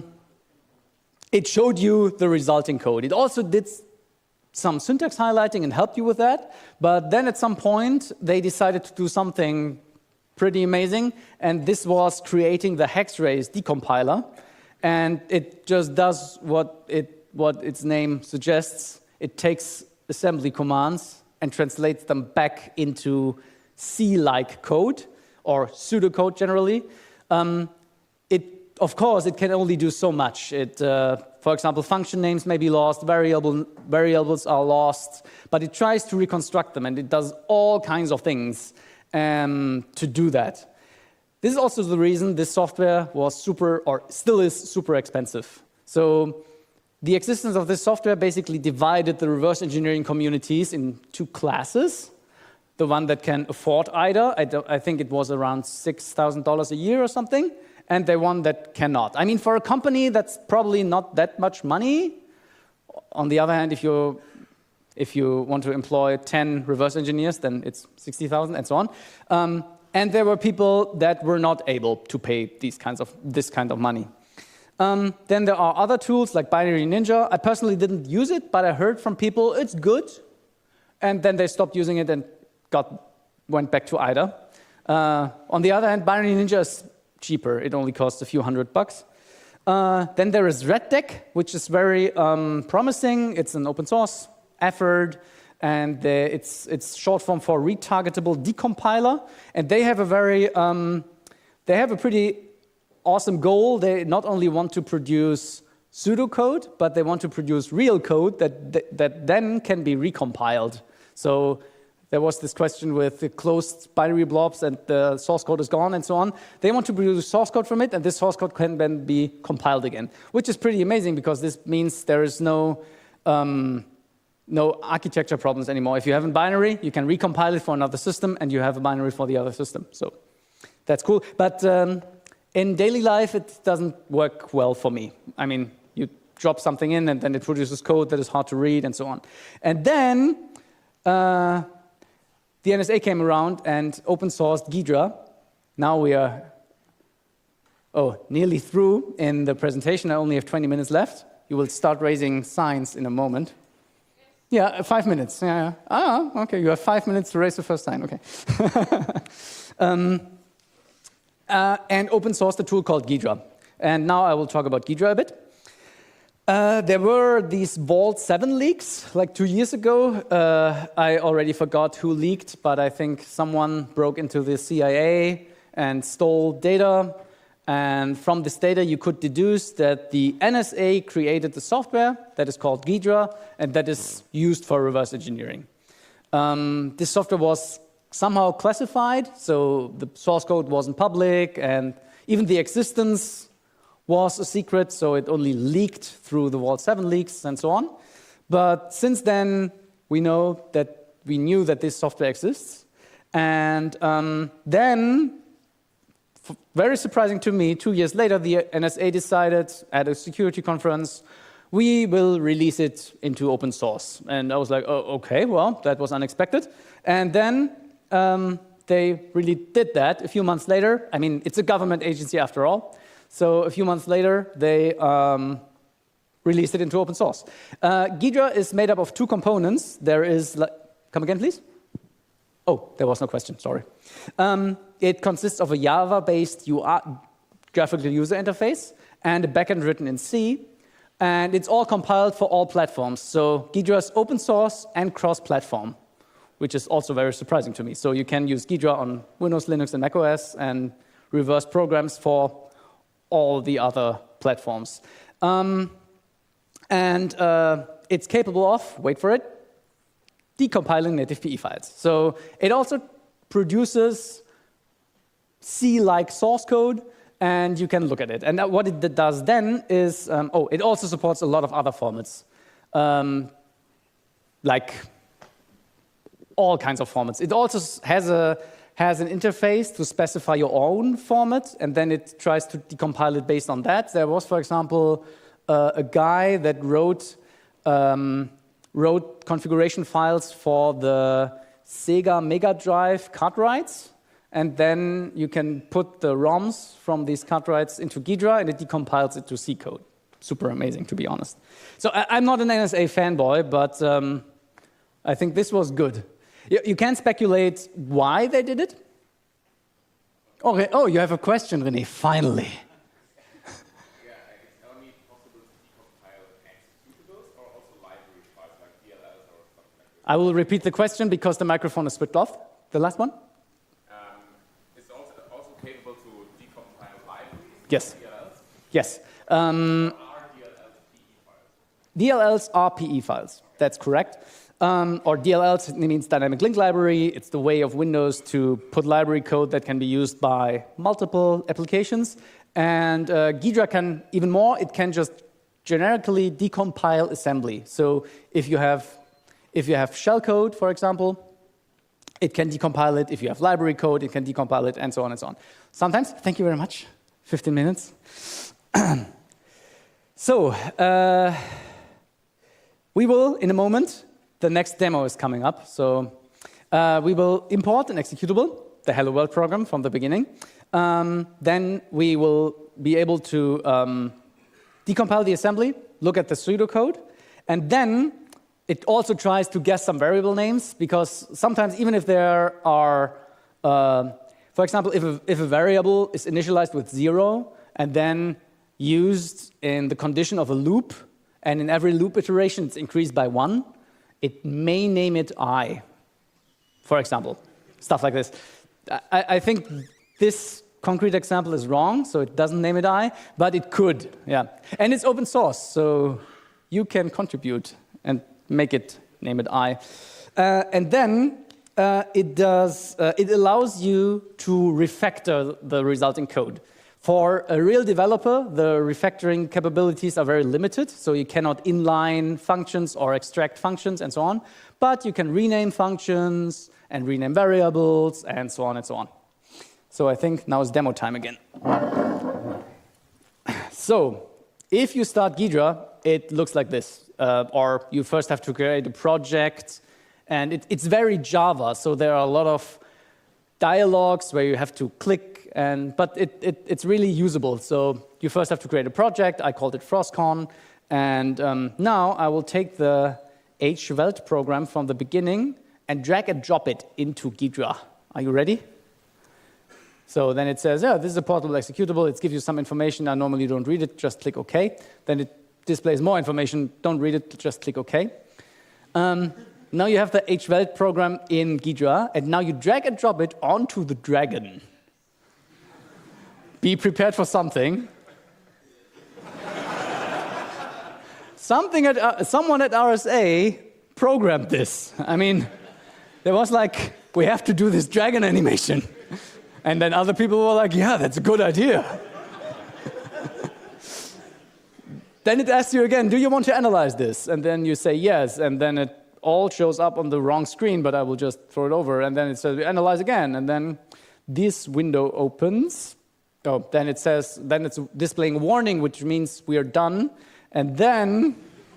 C: it showed you the resulting code. It also did some syntax highlighting and helped you with that. But then at some point, they decided to do something pretty amazing. And this was creating the Hexrace decompiler. And it just does what, it, what its name suggests. It takes assembly commands and translates them back into C-like code, or pseudocode generally. Um, it Of course, it can only do so much. It, uh, for example, function names may be lost, variable, variables are lost, but it tries to reconstruct them, and it does all kinds of things um, to do that. This is also the reason this software was super, or still is super expensive. So the existence of this software basically divided the reverse engineering communities in two classes. The one that can afford I D A, I, don't, I think it was around six thousand dollars a year or something, and the one that cannot. I mean, for a company, that's probably not that much money. On the other hand, if you if you want to employ ten reverse engineers, then it's sixty thousand and so on. Um, and there were people that were not able to pay these kinds of this kind of money. Um, then there are other tools like Binary Ninja. I personally didn't use it, but I heard from people it's good, and then they stopped using it and got went back to I D A. Uh, on the other hand, Binary Ninja is cheaper. It only costs a few hundred bucks. Uh, then there is RedDeck, which is very um, promising. It's an open source effort, and uh, it's it's short form for retargetable decompiler. And they have a very um, they have a pretty awesome goal. They not only want to produce pseudocode, but they want to produce real code that that, that then can be recompiled. So there was this question with the closed binary blobs and the source code is gone and so on. They want to produce source code from it, and this source code can then be compiled again, which is pretty amazing because this means there is no, um, no architecture problems anymore. If you have a binary, you can recompile it for another system, and you have a binary for the other system. So That's cool. But um, in daily life, it doesn't work well for me. I mean, you drop something in, and then it produces code that is hard to read, and so on. And then uh, the N S A came around and open-sourced Ghidra. Now we are, oh, nearly through in the presentation. I only have twenty minutes left. You will start raising signs in a moment. Yeah, five minutes. Yeah, yeah. Ah, okay. You have five minutes to raise the first sign. Okay. um, uh, and open sourced a tool called Ghidra. And now I will talk about Ghidra a bit. Uh, there were these Vault seven leaks like two years ago. Uh, I already forgot who leaked, but I think someone broke into the C I A and stole data. And from this data, you could deduce that the N S A created the software that is called Ghidra, and that is used for reverse engineering. Um, this software was somehow classified, so the source code wasn't public, and even the existence was a secret, so it only leaked through the Vault seven leaks and so on. But since then, we know that we knew that this software exists. And um, then, very surprising to me, two years later, the N S A decided at a security conference, we will release it into open source. And I was like, oh, okay, well, that was unexpected. And then um, they really did that a few months later. I mean, it's a government agency after all. So a few months later, they um, released it into open source. Uh, Ghidra is made up of two components. There is, come again, please? Oh, there was no question, sorry. Um, it consists of a Java-based U I, graphical user interface, and a backend written in C, and it's all compiled for all platforms. So Ghidra is open source and cross-platform, which is also very surprising to me. So you can use Ghidra on Windows, Linux, and macOS, and reverse programs for all the other platforms. Um, and uh, it's capable of, wait for it, decompiling native P E files. So it also produces C-like source code, and you can look at it. And what it does then is, um, oh, it also supports a lot of other formats, um, like all kinds of formats. It also has a has an interface to specify your own format, and then it tries to decompile it based on that. There was, for example, uh, a guy that wrote um, wrote configuration files for the Sega Mega Drive Cartwrights, and then you can put the ROMs from these Cartwrights into Ghidra, and it decompiles it to C code. Super amazing, to be honest. So I, I'm not an N S A fanboy, but um, I think this was good. You, you can speculate why they did it. Okay. Oh, you have a question, René, finally. I will repeat the question because the microphone is switched off. The last one?
D: Um, it's also, also capable to decompile libraries?
C: Yes.
D: D L Ls?
C: Yes. Um,
D: Are D L Ls P E files?
C: D L Ls are P E files. That's correct. Um, or D L Ls means dynamic link library. It's the way of Windows to put library code that can be used by multiple applications. And uh, Ghidra can even more. It can just generically decompile assembly. So if you have If you have shellcode, for example, it can decompile it. If you have library code, it can decompile it, and so on and so on. Sometimes, thank you very much, fifteen minutes. So, uh, we will, in a moment, the next demo is coming up. So, uh, we will import an executable, the Hello World program from the beginning. Um, then we will be able to um, decompile the assembly, look at the pseudocode, and then it also tries to guess some variable names, because sometimes even if there are, uh, for example, if a, if a variable is initialized with zero and then used in the condition of a loop, and in every loop iteration it's increased by one, it may name it I, for example, stuff like this. I, I think this concrete example is wrong, so it doesn't name it I, but it could, yeah. And it's open source, so you can contribute and make it, name it I. Uh, and then uh, it does, uh, it allows you to refactor the resulting code. For a real developer, the refactoring capabilities are very limited, so you cannot inline functions or extract functions and so on, but you can rename functions and rename variables and so on and so on. So I think now it's demo time again. So if you start Ghidra, it looks like this. Uh, or you first have to create a project. And it, it's very Java, so there are a lot of dialogues where you have to click, and but it, it, it's really usable. So you first have to create a project. I called it FrostCon. And um, now I will take the H-Welt program from the beginning and drag and drop it into Ghidra. Are you ready? So then it says, yeah, this is a portable executable. It gives you some information. I normally don't read it. Just click OK. Then it displays more information. Don't read it. Just click OK. Um, now you have the H-Welt program in Ghidra. And now you drag and drop it onto the dragon. Be prepared for something. Something at, uh, someone at R S A programmed this. I mean, there was like, we have to do this dragon animation. And then other people were like, yeah, that's a good idea. Then it asks you again, do you want to analyze this? And then you say yes, and then it all shows up on the wrong screen, but I will just throw it over. And then it says, analyze again. And then this window opens. Oh, then it says, then it's displaying a warning, which means we are done. And then,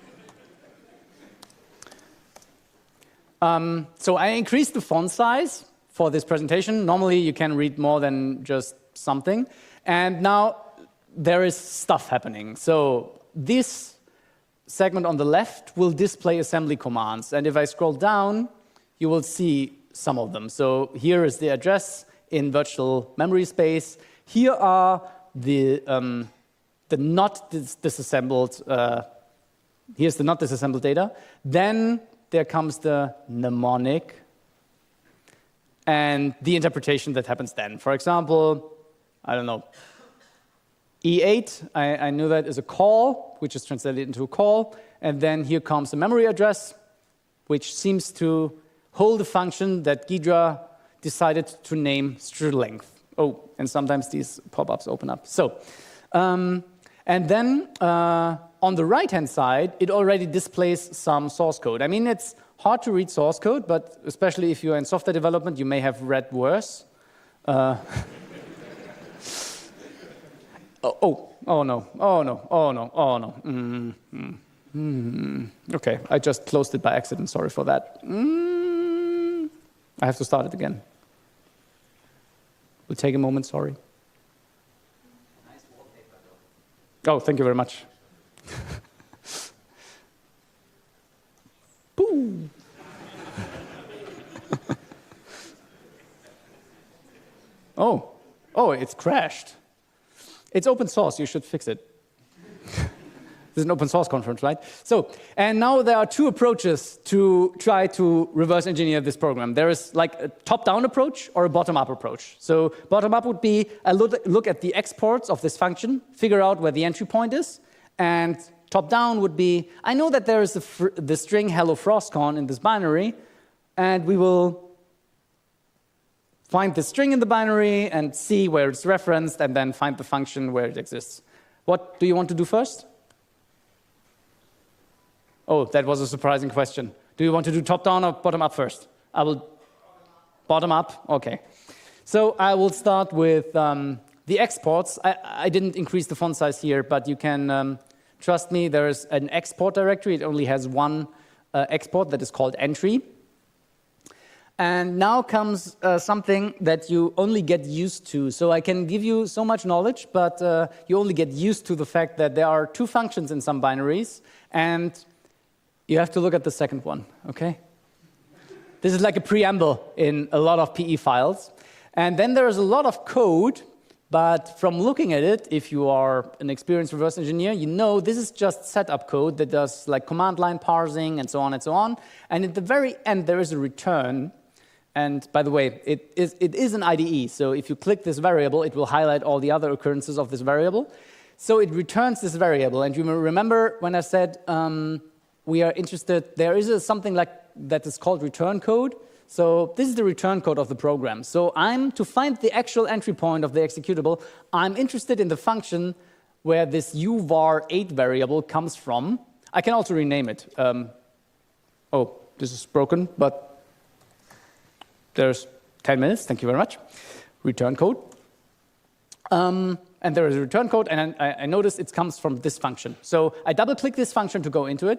C: um, so I increased the font size for this presentation. Normally, you can read more than just something. And now there is stuff happening. So this segment on the left will display assembly commands. And if I scroll down, you will see some of them. So here is the address in virtual memory space. Here are the um, the not dis disassembled, uh, here's the not disassembled data. Then there comes the mnemonic and the interpretation that happens then. For example, I don't know, E eight, I, I knew that is a call, which is translated into a call. And then here comes the memory address, which seems to hold a function that Ghidra decided to name strlength. Oh, and sometimes these pop-ups open up. So. Um, And then uh, on the right-hand side, it already displays some source code. I mean, it's hard to read source code, but especially if you're in software development, you may have read worse. Uh, oh, oh, oh no, oh no, oh no, oh no. Mm, mm, mm. Okay, I just closed it by accident. Sorry for that. Mm, I have to start it again. We'll take a moment, sorry. Oh, thank you very much. Boom. oh, oh, it's crashed. It's open source, you should fix it. This is an open source conference, right? So, and now there are two approaches to try to reverse engineer this program. There is like a top-down approach or a bottom-up approach. So bottom-up would be a look at the exports of this function, figure out where the entry point is, and top-down would be, I know that there is a fr the string hello frostcon in this binary, and we will find the string in the binary and see where it's referenced, and then find the function where it exists. What do you want to do first? Oh, that was a surprising question. Do you want to do top-down or bottom-up first? I will bottom-up. OK. So I will start with um, the exports. I, I didn't increase the font size here, but you can um, trust me. There is an export directory. It only has one uh, export that is called entry. And now comes uh, something that you only get used to. So I can give you so much knowledge, but uh, you only get used to the fact that there are two functions in some binaries, and you have to look at the second one, okay? This is like a preamble in a lot of P E files. And then there is a lot of code, but from looking at it, if you are an experienced reverse engineer, you know this is just setup code that does like command line parsing and so on and so on. And at the very end, there is a return. And by the way, it is, it is an I D E. So if you click this variable, it will highlight all the other occurrences of this variable. So it returns this variable. And you remember when I said, um, we are interested, there is a, something like that is called return code. So this is the return code of the program. So I'm, to find the actual entry point of the executable, I'm interested in the function where this u var eight variable comes from. I can also rename it. Um, oh, this is broken, but there's ten minutes. Thank you very much. return code. Um, and there is a return code, and I, I notice it comes from this function. So I double-click this function to go into it,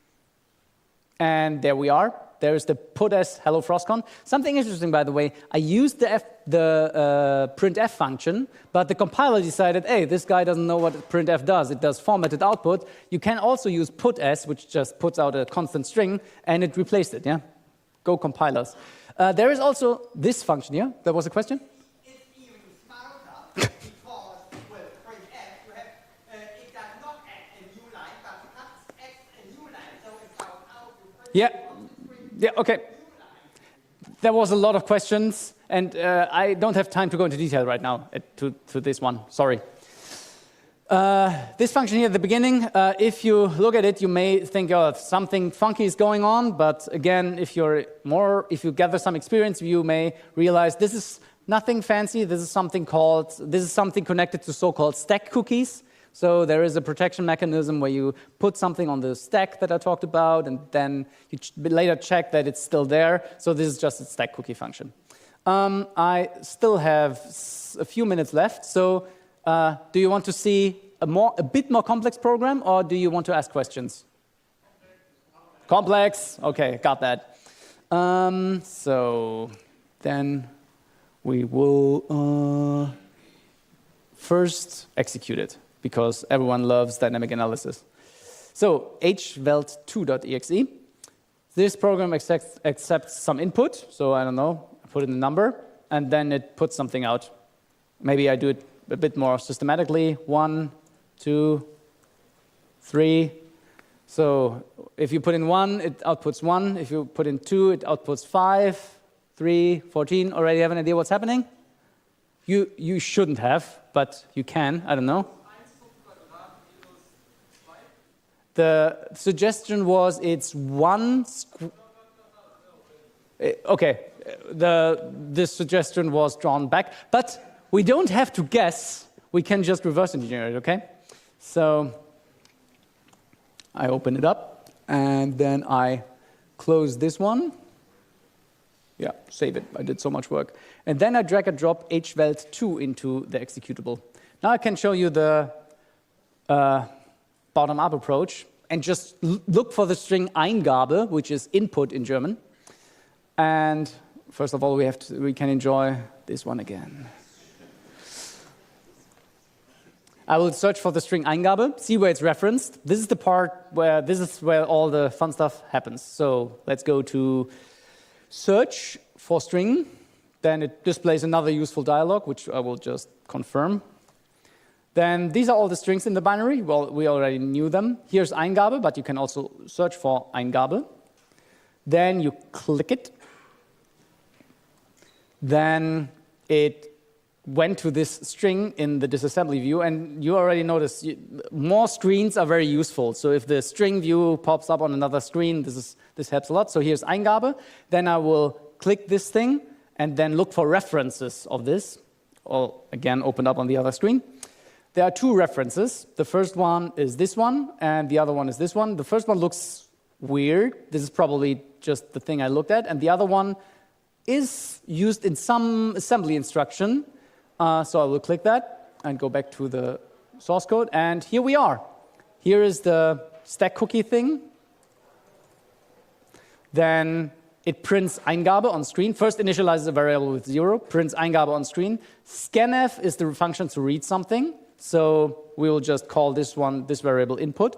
C: and there we are. There is the putS hello frostcon. Something interesting, by the way, I used the, F, the uh, printf function, but the compiler decided, hey, this guy doesn't know what printf does. It does formatted output. You can also use putS, which just puts out a constant string, and it replaced it, yeah? Go compilers. Uh, there is also this function here. There was a question?
E: It's even smarter because with printf, you have, uh, it does not add a new line, but it adds a new line, so it counts out the print.
C: Yeah. Yeah, okay. There was a lot of questions, and uh, I don't have time to go into detail right now uh, to, to this one. Sorry. Uh, this function here at the beginning, uh, if you look at it, you may think, oh, something funky is going on. But again, if you're more, if you gather some experience, you may realize this is nothing fancy. This is something called, this is something connected to so-called stack cookies. So there is a protection mechanism where you put something on the stack that I talked about, and then you ch later check that it's still there. So this is just a stack cookie function. Um, I still have s a few minutes left. So uh, do you want to see a, more, a bit more complex program, or do you want to ask questions? Complex. Okay, got that. Um, so then we will uh, first execute it, because everyone loves dynamic analysis. So h velt two dot e x e. This program accepts, accepts some input. So I don't know, I put in a number, and then it puts something out. Maybe I do it a bit more systematically. One, two, three. So if you put in one, it outputs one. If you put in two, it outputs five, three, fourteen. Already have an idea what's happening? You, you shouldn't have, but you can. I don't know. The suggestion was it's one. Okay, the this suggestion was drawn back, but we don't have to guess. We can just reverse engineer it. Okay, so I open it up and then I close this one. Yeah, save it. I did so much work, and then I drag and drop h velt two into the executable. Now I can show you the. Uh, bottom-up approach, and just look for the string Eingabe, which is input in German. And first of all, we have to, we can enjoy this one again. I will search for the string Eingabe, see where it's referenced. This is the part where this is where all the fun stuff happens. So let's go to search for string. Then it displays another useful dialog, which I will just confirm. Then these are all the strings in the binary. Well, we already knew them. Here's Eingabe, but you can also search for Eingabe. Then you click it. Then it went to this string in the disassembly view, and you already noticed you, more screens are very useful. So if the string view pops up on another screen, this, is, this helps a lot. So here's Eingabe. Then I will click this thing and then look for references of this, or again, open up on the other screen. There are two references. The first one is this one, and the other one is this one. The first one looks weird. This is probably just the thing I looked at. And the other one is used in some assembly instruction. Uh, so I will click that and go back to the source code. And here we are. Here is the stack cookie thing. Then it prints Eingabe on screen. First initializes a variable with zero, prints Eingabe on screen. Scanf is the function to read something. So we will just call this one, this variable input.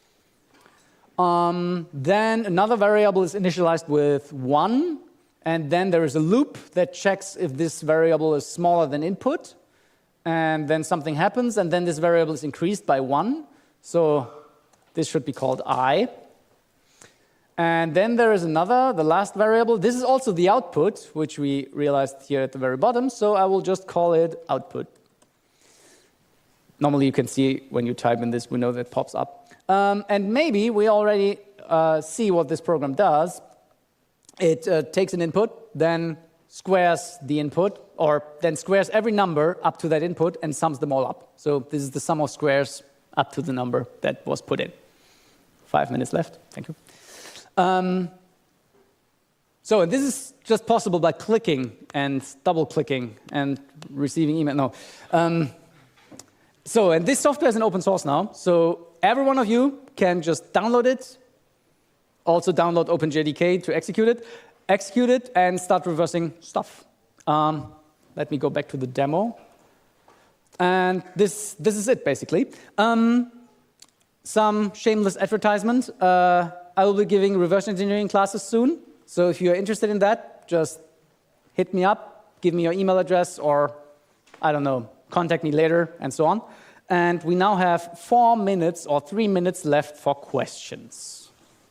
C: Um, then another variable is initialized with one. And then there is a loop that checks if this variable is smaller than input. And then something happens, and then this variable is increased by one. So this should be called I. And then there is another, the last variable. This is also the output, which we realized here at the very bottom. So I will just call it output. Normally, you can see when you type in this window that pops up. Um, and maybe we already uh, see what this program does. It uh, takes an input, then squares the input, or then squares every number up to that input and sums them all up. So this is the sum of squares up to the number that was put in. Five minutes left. Thank you. Um, So this is just possible by clicking and double clicking and receiving email. No. Um, so, and this software is an open source now. So every one of you can just download it. Also download OpenJDK to execute it. Execute it and start reversing stuff. Um, let me go back to the demo. And this, this is it, basically. Um, some shameless advertisement. Uh, I will be giving reverse engineering classes soon. So if you're interested in that, just hit me up, give me your email address, or, I don't know, contact me later, and so on. And we now have four minutes or three minutes left for questions.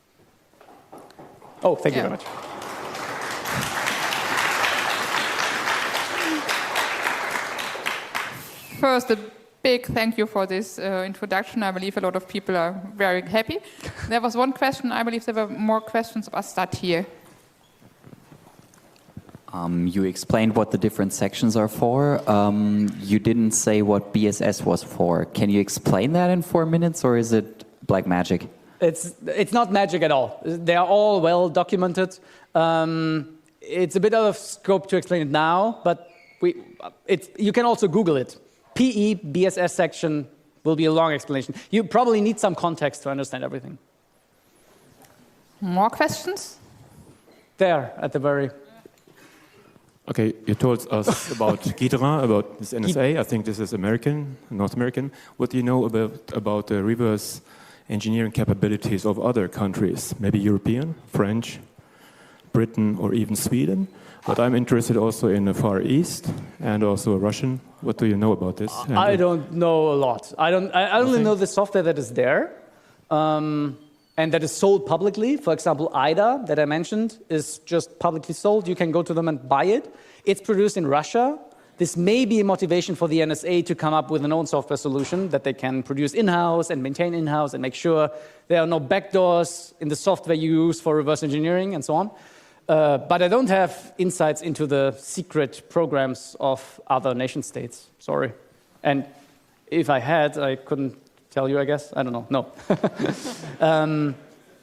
C: Oh, thank
A: Yeah.
C: you very much.
A: First, a big thank you for this uh, introduction. I believe a lot of people are very happy. There was one question. I believe there were more questions. I'll start here.
F: Um, you explained what the different sections are for. Um, you didn't say what B S S was for. Can you explain that in four minutes, or is it black magic?
C: It's, it's not magic at all. They are all well documented. Um, it's a bit out of scope to explain it now, but we, it's, you can also Google it. P E B S S section will be a long explanation. You probably need some context to understand everything.
A: More questions?
C: There, at the very...
G: Okay, you told us about Ghidra, about this N S A. I think this is American, North American. What do you know about, about the reverse engineering capabilities of other countries? Maybe European, French, Britain, or even Sweden? But I'm interested also in the Far East and also Russian. What do you know about this? And
C: I don't know a lot. I, don't, I, I only
G: Nothing?
C: know the software that is there um, and that is sold publicly. For example, I D A, that I mentioned, is just publicly sold. You can go to them and buy it. It's produced in Russia. This may be a motivation for the N S A to come up with an own software solution that they can produce in-house and maintain in-house and make sure there are no backdoors in the software you use for reverse engineering and so on. Uh, but I don't have insights into the secret programs of other nation states. Sorry. And if I had, I couldn't tell you, I guess. I don't know. No. um,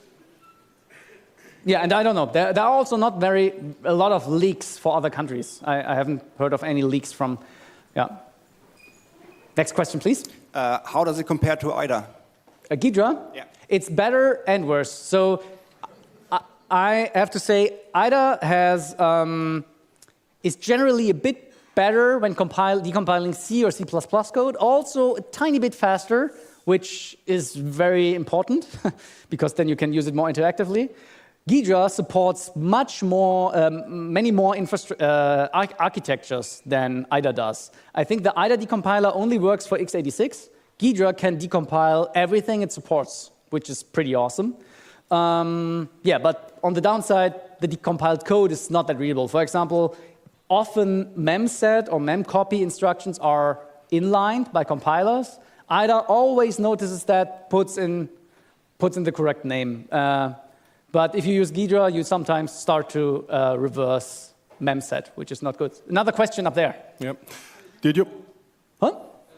C: yeah, and I don't know. There, there are also not very a lot of leaks for other countries. I, I haven't heard of any leaks from. Yeah. Next question, please.
H: Uh, how does it compare to I D A?
C: Uh, Ghidra.
H: Yeah.
C: It's better and worse. So. I have to say, I D A has, um, is generally a bit better when compile, decompiling C or C plus plus code, also a tiny bit faster, which is very important, because then you can use it more interactively. Ghidra supports much more, um, many more uh, arch architectures than I D A does. I think the I D A decompiler only works for x eighty-six. Ghidra can decompile everything it supports, which is pretty awesome. Um, yeah, but on the downside, the decompiled code is not that readable. For example, often memset or memcopy instructions are inlined by compilers. I D A always notices that, puts in, puts in the correct name. Uh, but if you use Ghidra, you sometimes start to uh, reverse memset, which is not good. Another question up there.
I: Yep. Did you?
C: Huh?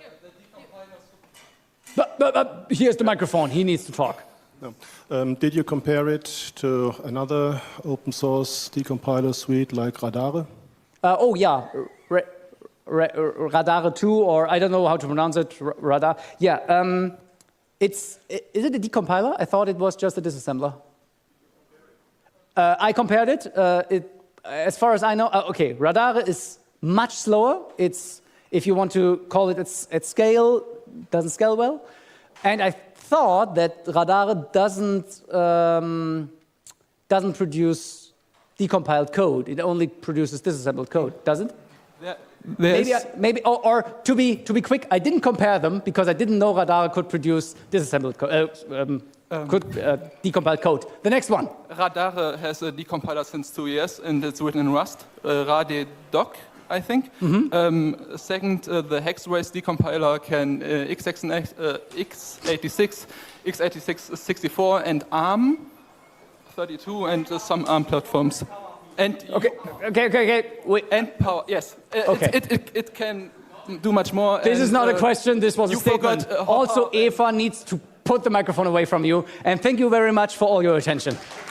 C: But, but, but here's the microphone. He needs to talk.
I: No. Um, did you compare it to another open source decompiler suite like Radare?
C: Uh, oh, yeah. Ra Ra Radare two, or I don't know how to pronounce it. R Radar. Yeah. Um, it's, is it a decompiler? I thought it was just a disassembler. Uh, I compared it. Uh, it. As far as I know, uh, okay, Radare is much slower. It's, if you want to call it at, at scale, doesn't scale well. And I thought that Radare doesn't um, doesn't produce decompiled code. It only produces disassembled code, does it?
J: There,
C: maybe, I, maybe, or, or to be to be quick, I didn't compare them because I didn't know Radare could produce disassembled code, uh, um, um, could uh, decompile code. The next one.
J: Radare has a decompiler since two years, and it's written in Rust. Uh, RadeDoc, I think.
C: Mm-hmm.
J: um, second, uh, the Hexrace decompiler can uh, x eighty-six, x eighty-six sixty-four, and ARM thirty-two, and uh, some ARM platforms. And
C: okay, okay, okay, okay. Wait.
J: And power, yes. Uh,
C: okay.
J: It, it, it can do much more.
C: This
J: and,
C: is not
J: uh,
C: a question. This was a statement.
J: Forgot, uh,
C: also, Eva needs to put the microphone away from you. And thank you very much for all your attention.